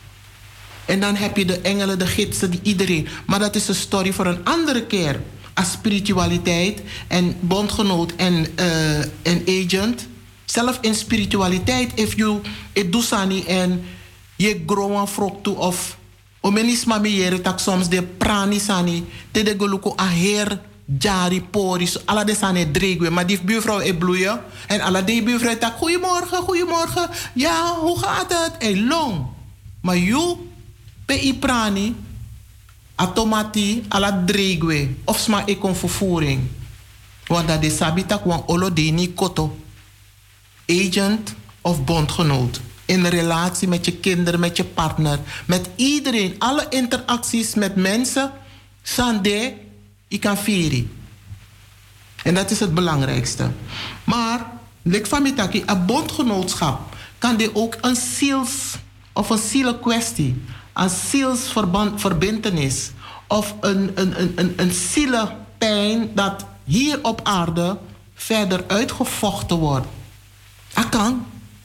En dan heb je de engelen, de gidsen, die iedereen. Maar dat is een story voor een andere keer. Als spiritualiteit en bondgenoot en, uh, en agent. Zelf in spiritualiteit, if you it do sani en je grow frok toe of omenisma meyere tak soms de prani sani te de goluko a her jari poris alla de sane dregwe maar die buurvrouw e bloeien en alla de buurvrouw tak goedemorgen goedemorgen ja hoe gaat het e long maar you pe i prani automati alla dregwe of sma e kon vervoering want dat de sabitak wan olo de ni koto agent of bondgenoot. In relatie met je kinderen, met je partner, met iedereen. Alle interacties met mensen, sande, je kan vieren. En dat is het belangrijkste. Maar, like van mitaki, een bondgenootschap kan dit ook een ziels of een zielenkwestie, een zielsverbintenis of een, een, een, een, een zielenpijn dat hier op aarde verder uitgevochten wordt. Akang.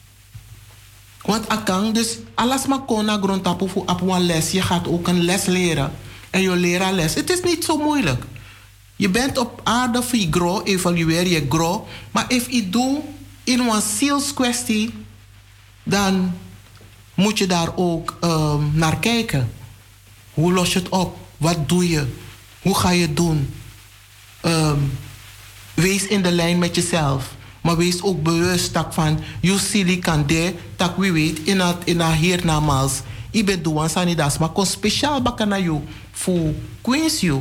Want akang, dus alles maar kon naar grondtapu voor op een les. Je gaat ook een les leren. En je leraar les. Het is niet zo moeilijk. Je bent op aarde voor je grow, evalueer je grow. Maar als je doet in een zielskwestie, dan moet je daar ook um, naar kijken. Hoe los je het op? Wat doe je? Hoe ga je het doen? Um, wees in de lijn met jezelf. Maar wees ook bewust dat van, you silly kan de, dat wie weet, in het in het hiernamaals. Ik ben doen sanidas, maar kon speciaal bakken naar jou voor Queens you.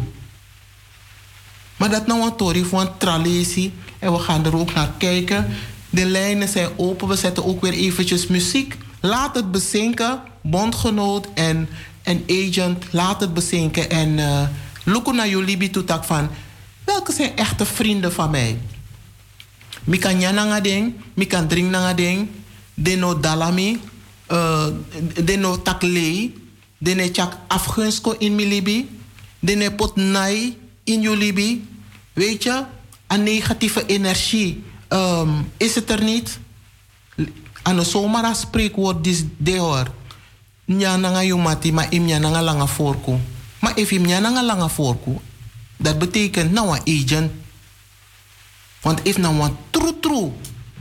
Maar dat nou een tori voor een tralesi en we gaan er ook naar kijken. De lijnen zijn open, we zetten ook weer eventjes muziek. Laat het bezinken, bondgenoot en, en agent, laat het bezinken. En uh, look naar jullie libi toetak van, welke zijn echte vrienden van mij? Mi kan nanga ding, mi kan drink nanga ding, de no dalami, uh, de no taklei, de ne chak afgunsko in mi libi, de ne pot nai in je libi. Weet je, een negatieve energie um, is het er niet. Aan de zomaar een spreekwoord is de hoor. Nya nanga yumati, maar im nanga langa voorku. Maar if im nanga langa voorku, dat betekent nou een agent. Want if nou een true true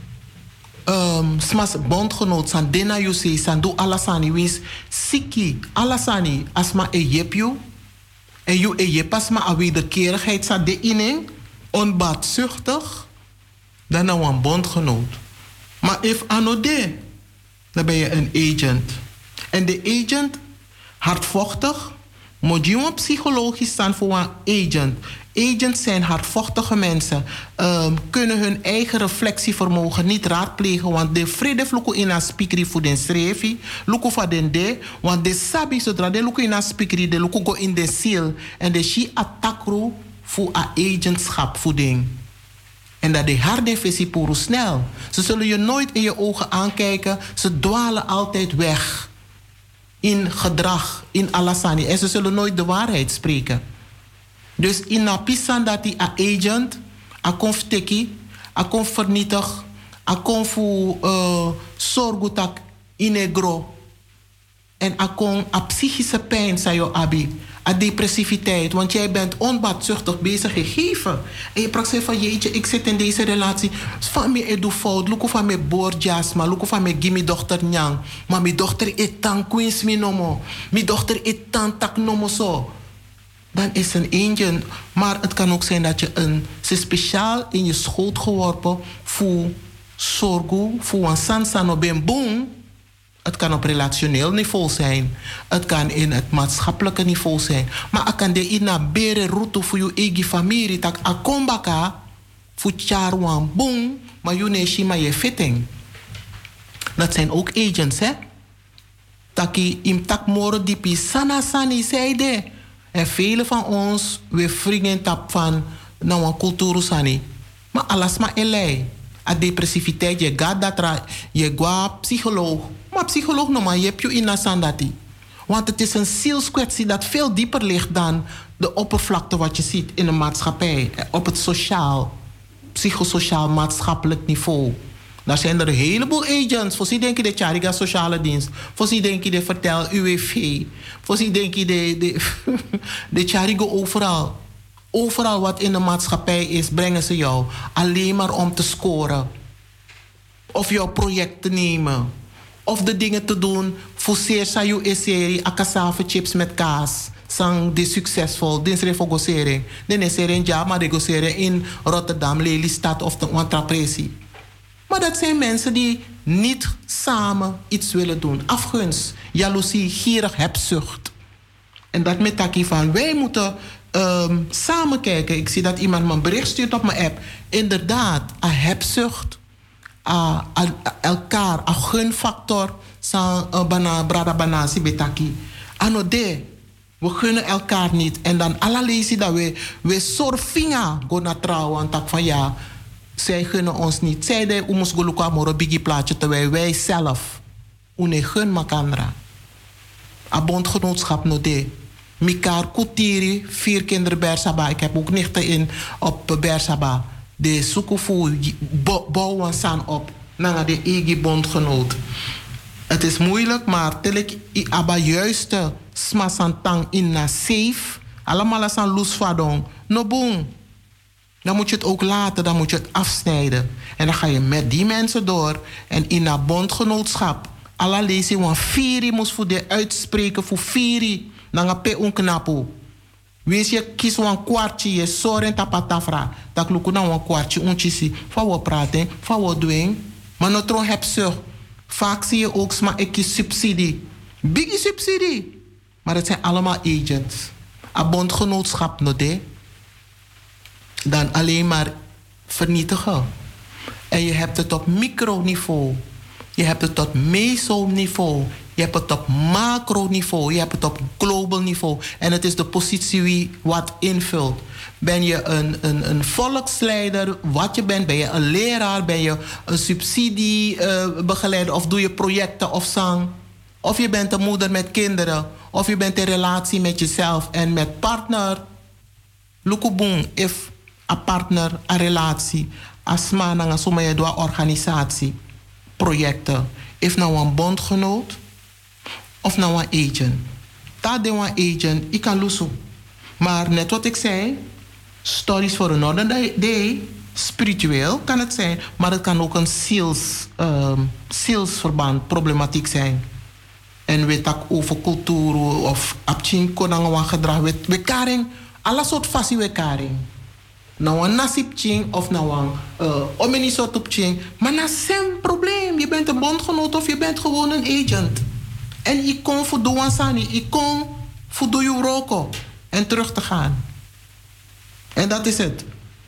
um, smas bondgenoot san dena you say san do alasani wins siki alasani asma e yep you en you e yep asma a wederkerigheid sa de inning onbaatzuchtig dan nou een bondgenoot. Maar if anode dan ben je een agent. En de agent hardvochtig moet je psychologisch staan voor een agent. Agents zijn hardvochtige mensen. Um, kunnen hun eigen reflectievermogen niet raadplegen. Want de vrede vloeken in een speaker voor den schreef. Luko van den de. Want de sabi zodra de luko in een speaker. De luko go in de ziel. En de shi attackro voor een agentschap voor ding. En dat de harde visie poro snel. Ze zullen je nooit in je ogen aankijken. Ze dwalen altijd weg. In gedrag, in alasani. En ze zullen nooit de waarheid spreken. Dus in een pisan dat die agent, a kon verteki, a kon vernietig, a kon voor uh, zorgutak in negro. En a kon a psychische pijn, zei je abi, a depressiviteit. Want jij bent onbaatzuchtig bezig gegeven. En je praat van jeetje, ik zit in deze relatie. Van me edu fout, luko van me borjas, maar luko van me gimme dochter nyang. Maar mijn dochter etan queens mi nomo. Mijn dochter etan tak nomo zo. Dan is een agent. Maar het kan ook zijn dat je een, ze speciaal in je schoot geworpen voor zorgo, voor een sansano ben boom, Het kan op relationeel niveau zijn. Het kan in het maatschappelijke niveau zijn. Maar ik kan de ina bere route voor je eigen familie. Tak akombaka voor charwan boom. Maar je neemt maar je fitting. Dat zijn ook agents, hè? Taki im tak moro dipi sana sani zeide. En vele van ons, we vringen tap van nou een cultuur sani. Maar alles maar elei. A depressiviteit, je gaat dat ra, je gaat psycholoog. Maar psycholoog no maar je hebt je in na sandati. Want het is een zielskwestie dat veel dieper ligt dan de oppervlakte wat je ziet in de maatschappij. Op het sociaal, psychosociaal, maatschappelijk niveau. Daar zijn er een heleboel agents. Voor ze denken de Chariga Sociale Dienst. Voor ze denken de Vertel U W V. Voor ze denken de, de, de Chariga overal. Overal wat in de maatschappij is, brengen ze jou. Alleen maar om te scoren. Of jouw project te nemen. Of de dingen te doen. Voor zeer sayu eseri, akasave chips met kaas. Sang de succesvol, dit is refogosering. Dan is er een job, maar regoseren in Rotterdam, Lelystad of de Wantrapresi. Maar dat zijn mensen die niet samen iets willen doen. Afgunst, jaloezie, gierig, hebzucht. En dat met taki van, wij moeten um, samen kijken. Ik zie dat iemand me een bericht stuurt op mijn app. Inderdaad, een hebzucht, a, a, a, elkaar, een gunfactor, san uh, bana, brada banasi betaki. Ano de, we gunnen elkaar niet. En dan allerlei dat we, we sorfinga go naar trouwen. En tak van ja, zij gunnen ons niet. Zij de umus goluka moro bigi plaatje terwijl wij zelf une gun makandra. A bondgenootschap no de. Mikaar Kutiri, vier kinderen Bersaba. Ik heb ook nichten in op Bersaba. De Sukufu bouwen san op naar de eigen bondgenoot. Het is moeilijk, maar tel ik aba juiste smasantang in na safe. Allemaal san loes vadong. No boom. Dan moet je het ook laten, dan moet je het afsnijden. En dan ga je met die mensen door. En in dat bondgenootschap. Alla lezi wan firi moest voor de uitspreken voor firi. Dan ga je onknapu. Wees je kies wan kwartje, je soren tapatafra. Dat lukt dan wan kwartje, ontjisi. Van wat praten, van wat doen. Maar no tron heb ze. Vaak zie je ook sma ik subsidie. Biggie subsidie. Maar het zijn allemaal agents. A bondgenootschap no de. Dan alleen maar vernietigen. En je hebt het op microniveau. Je hebt het op mesoniveau. Je hebt het op macroniveau. Je hebt het op global niveau. En het is de positie wie wat invult. Ben je een, een, een volksleider, wat je bent? Ben je een leraar? Ben je een subsidiebegeleider? Uh, of doe je projecten of zang? Of je bent een moeder met kinderen. Of je bent in relatie met jezelf en met partner. Lukubung, if een partner, een relatie, asma nanga somaya doa organisatie, projecten. If nou een bondgenoot of nou een agent. Dat de een agent, ik kan lussen. Maar net wat ik zei, stories for another day, spiritueel kan het zijn, maar het kan ook een ziels, um, zielsverband, problematiek zijn. En we tak over cultuur of abchin konang gedrag, we karing, alle soort fasie we karing. Nou een nasip ching of nou een uh, omeni soort op ching. Maar dat is een probleem. Je bent een bondgenoot of je bent gewoon een agent. En ik kom voor doen sani. Ik kom voor doen je roko. En terug te gaan. En dat is het.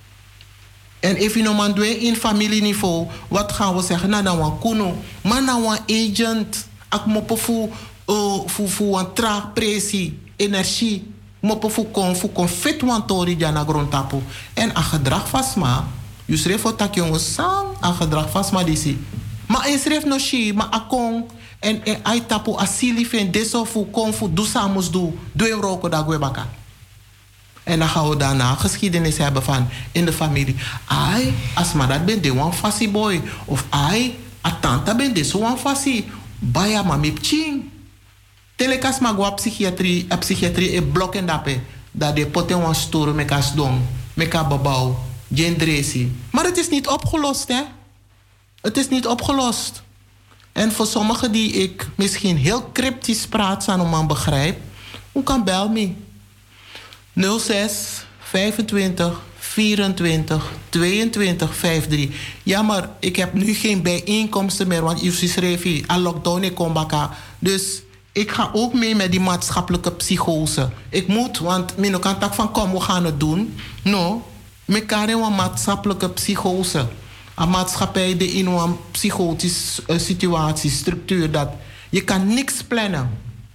En if je nou doet in familieniveau. Wat gaan we zeggen? Nou dan een kuno. Maar nou een agent. Ik moet voor voor een traag pressie. Energie. Mopo fukon fukon fit wan tori jana grondtapu. En a gedrag vasma. Je schreef voor tak jongens sang. A gedrag vasma disi. Maar je schreef no shi. Maar a kong. En en ai tapu asili fen deso fukon fu du samus du. Doe roko da gwebaka. En dan gaan we daarna geschiedenis hebben van in de familie. Ai, asma dat ben de wan fasi boy. Of ai, a tanta ben de so wan fasi. Baya mamip ching. Telekas magwa psychiatrie, a psychiatrie e blokken dape. Dat de poten wan storen met kas dom, met ka babau, gendresi. Maar het is niet opgelost, hè? Het is niet opgelost. En voor sommigen die ik misschien heel cryptisch praat, aan om aan begrijp, hoe kan bel me? nul zes vijfentwintig vierentwintig tweeëntwintig vijfentachtig. Ja, maar ik heb nu geen bijeenkomsten meer, want je schreef hier, a lockdown in Kombaka. Dus ik ga ook mee met die maatschappelijke psychose. Ik moet, want mijn kan tak van kom, we gaan het doen. No, ik kan een maatschappelijke psychose. Een maatschappij die in een psychotische uh, situatie, structuur, dat je kan niks plannen.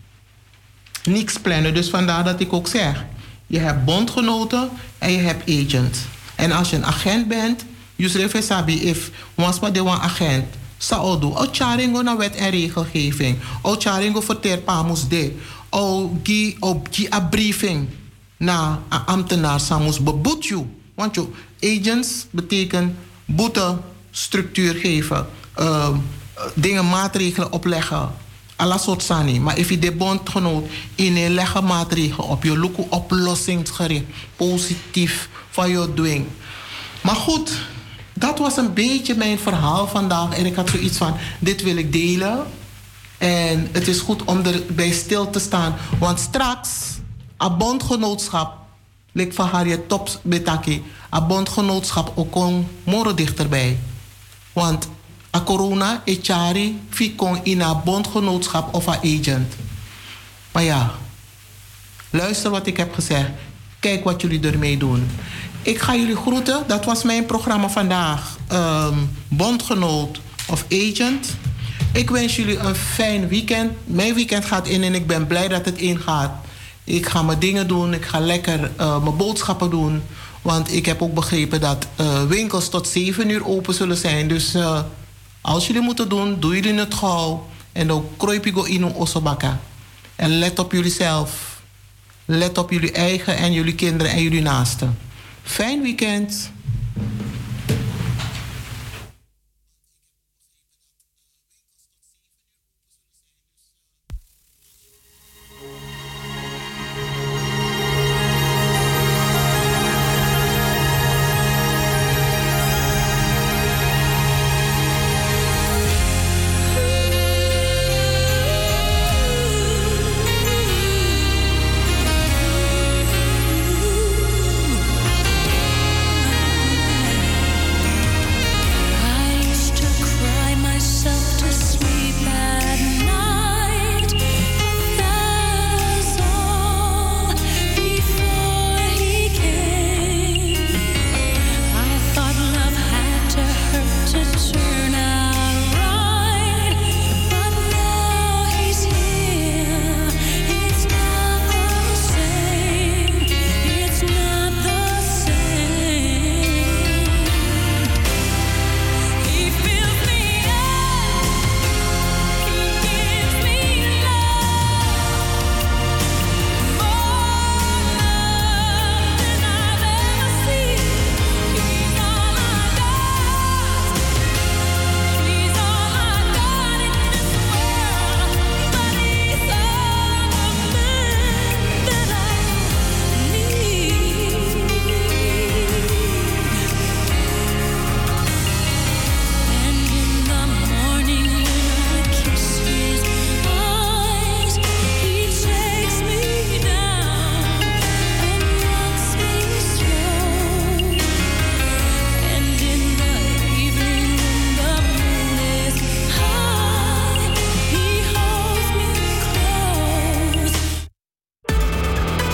Niks plannen. Dus vandaar dat ik ook zeg, je hebt bondgenoten en je hebt agent. En als je een agent bent, je schrijft sabi if once maar de een agent zou doen. O charingo na wet en regelgeving. O charingo verteer pamus de. O gi op gi a briefing na een ambtenaar samus beboet you. Want je agents betekent boete, structuur geven, uh, dingen, maatregelen opleggen. Alla soort sani. Maar als je de bondgenoot in een leggen maatregelen op, je lukt oplossingsgericht, positief van je doing. Maar goed, dat was een beetje mijn verhaal vandaag. En ik had zoiets van, dit wil ik delen. En het is goed om erbij stil te staan. Want straks, een bondgenootschap, lijkt van Harriet Tops betaki, een bondgenootschap ook kon morgen dichterbij. Want a corona e chari fikon in een bondgenootschap of een agent. Maar ja, luister wat ik heb gezegd. Kijk wat jullie ermee doen. Ik ga jullie groeten. Dat was mijn programma vandaag. Um, bondgenoot of agent. Ik wens jullie een fijn weekend. Mijn weekend gaat in en ik ben blij dat het ingaat. Ik ga mijn dingen doen. Ik ga lekker uh, mijn boodschappen doen. Want ik heb ook begrepen dat uh, winkels tot zeven uur open zullen zijn. Dus uh, als jullie moeten doen, doen jullie het gauw. En dan kruip je in een ossobakka. En let op jullie zelf. Let op jullie eigen en jullie kinderen en jullie naasten. Fijn weekend.